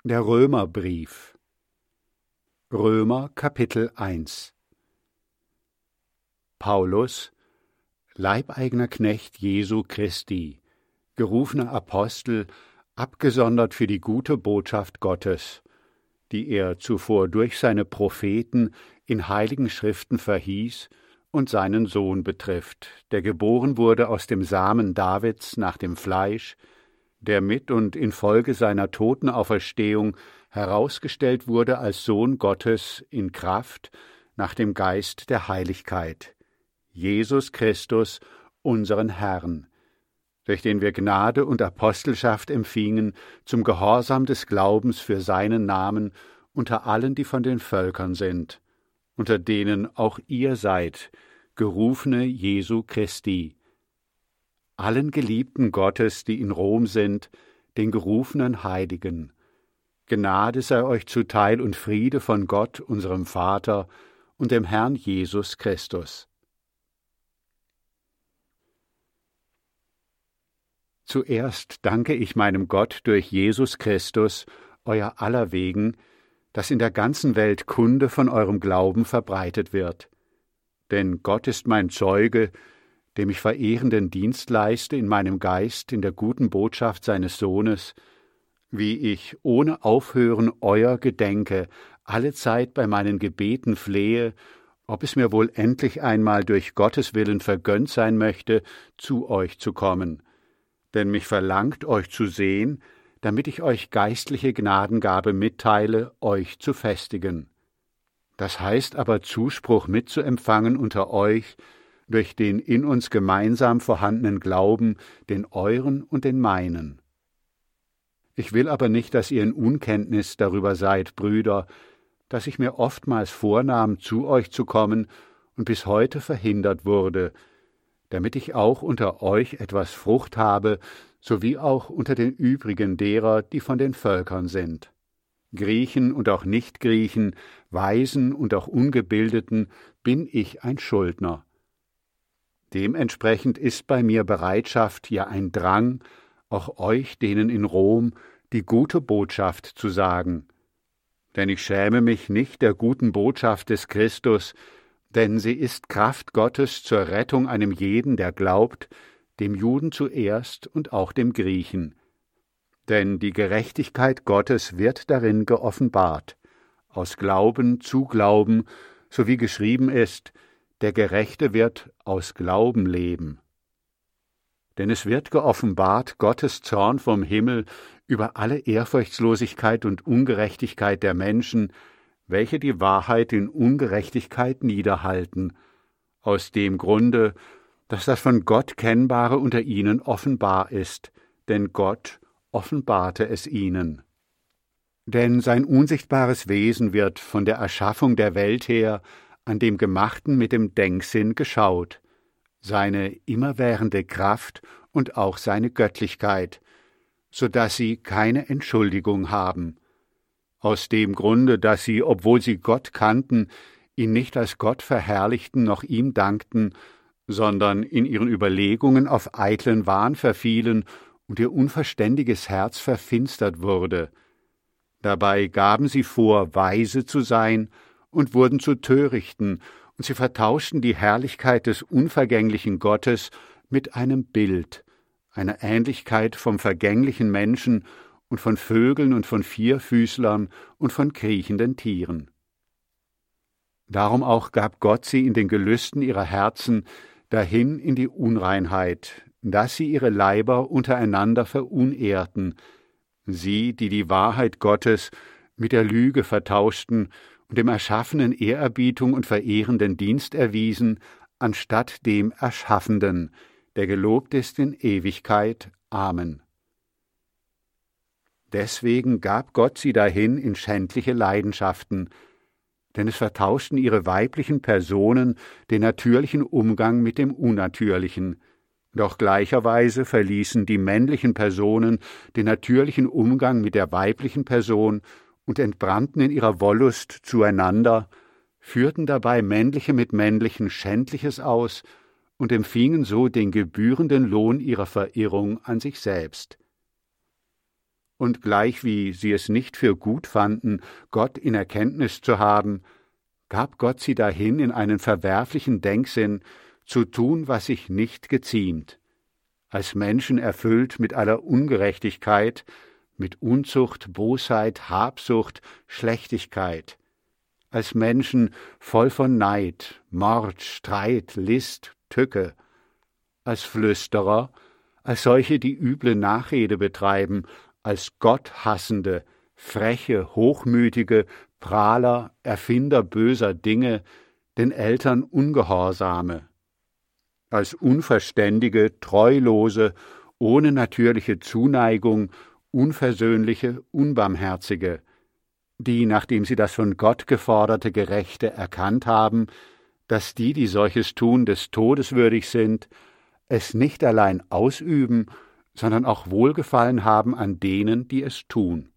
Der Römerbrief. Römer Kapitel 1. Paulus, leibeigener Knecht Jesu Christi, gerufener Apostel, abgesondert für die gute Botschaft Gottes, die er zuvor durch seine Propheten in heiligen Schriften verhieß und seinen Sohn betrifft, der geboren wurde aus dem Samen Davids nach dem Fleisch, der mit und infolge seiner Totenauferstehung herausgestellt wurde als Sohn Gottes in Kraft nach dem Geist der Heiligkeit, Jesus Christus, unseren Herrn, durch den wir Gnade und Apostelschaft empfingen zum Gehorsam des Glaubens für seinen Namen unter allen, die von den Völkern sind, unter denen auch ihr seid, Gerufene Jesu Christi, allen Geliebten Gottes, die in Rom sind, den gerufenen Heiligen. Gnade sei euch zuteil und Friede von Gott, unserem Vater, und dem Herrn Jesus Christus. Zuerst danke ich meinem Gott durch Jesus Christus, euer aller wegen, dass in der ganzen Welt Kunde von eurem Glauben verbreitet wird. Denn Gott ist mein Zeuge, dem ich verehrenden Dienst leiste in meinem Geist in der guten Botschaft seines Sohnes, wie ich ohne Aufhören euer Gedenke allezeit bei meinen Gebeten flehe, ob es mir wohl endlich einmal durch Gottes Willen vergönnt sein möchte, zu euch zu kommen. Denn mich verlangt, euch zu sehen, damit ich euch geistliche Gnadengabe mitteile, euch zu festigen. Das heißt aber Zuspruch mitzuempfangen unter euch, durch den in uns gemeinsam vorhandenen Glauben, den euren und den meinen. Ich will aber nicht, dass ihr in Unkenntnis darüber seid, Brüder, dass ich mir oftmals vornahm, zu euch zu kommen und bis heute verhindert wurde, damit ich auch unter euch etwas Frucht habe, sowie auch unter den übrigen derer, die von den Völkern sind. Griechen und auch Nichtgriechen, Weisen und auch Ungebildeten bin ich ein Schuldner. Dementsprechend ist bei mir Bereitschaft, ja ein Drang, auch euch, denen in Rom, die gute Botschaft zu sagen. Denn ich schäme mich nicht der guten Botschaft des Christus, denn sie ist Kraft Gottes zur Rettung einem jeden, der glaubt, dem Juden zuerst und auch dem Griechen. Denn die Gerechtigkeit Gottes wird darin geoffenbart, aus Glauben zu Glauben, so wie geschrieben ist, der Gerechte wird aus Glauben leben. Denn es wird geoffenbart Gottes Zorn vom Himmel über alle Ehrfurchtslosigkeit und Ungerechtigkeit der Menschen, welche die Wahrheit in Ungerechtigkeit niederhalten, aus dem Grunde, dass das von Gott Kennbare unter ihnen offenbar ist, denn Gott offenbarte es ihnen. Denn sein unsichtbares Wesen wird von der Erschaffung der Welt her an dem Gemachten mit dem Denksinn geschaut, seine immerwährende Kraft und auch seine Göttlichkeit, so dass sie keine Entschuldigung haben. Aus dem Grunde, dass sie, obwohl sie Gott kannten, ihn nicht als Gott verherrlichten noch ihm dankten, sondern in ihren Überlegungen auf eitlen Wahn verfielen und ihr unverständiges Herz verfinstert wurde. Dabei gaben sie vor, weise zu sein und wurden zu Törichten, und sie vertauschten die Herrlichkeit des unvergänglichen Gottes mit einem Bild, einer Ähnlichkeit vom vergänglichen Menschen und von Vögeln und von Vierfüßlern und von kriechenden Tieren. Darum auch gab Gott sie in den Gelüsten ihrer Herzen dahin in die Unreinheit, dass sie ihre Leiber untereinander verunehrten, sie, die die Wahrheit Gottes mit der Lüge vertauschten und dem Erschaffenen Ehrerbietung und verehrenden Dienst erwiesen, anstatt dem Erschaffenden, der gelobt ist in Ewigkeit. Amen. Deswegen gab Gott sie dahin in schändliche Leidenschaften, denn es vertauschten ihre weiblichen Personen den natürlichen Umgang mit dem Unnatürlichen, doch gleicherweise verließen die männlichen Personen den natürlichen Umgang mit der weiblichen Person und entbrannten in ihrer Wollust zueinander, führten dabei Männliche mit Männlichen Schändliches aus und empfingen so den gebührenden Lohn ihrer Verirrung an sich selbst. und gleichwie sie es nicht für gut fanden, Gott in Erkenntnis zu haben, gab Gott sie dahin in einen verwerflichen Denksinn, zu tun, was sich nicht geziemt, als Menschen erfüllt mit aller Ungerechtigkeit, mit Unzucht, Bosheit, Habsucht, Schlechtigkeit, als Menschen voll von Neid, Mord, Streit, List, Tücke, als Flüsterer, als solche, die üble Nachrede betreiben, als Gotthassende, freche, hochmütige, Prahler, Erfinder böser Dinge, den Eltern Ungehorsame, als unverständige, treulose, ohne natürliche Zuneigung, unversöhnliche, unbarmherzige, die, nachdem sie das von Gott geforderte Gerechte erkannt haben, dass die solches tun, des Todes würdig sind, es nicht allein ausüben, sondern auch Wohlgefallen haben an denen, die es tun.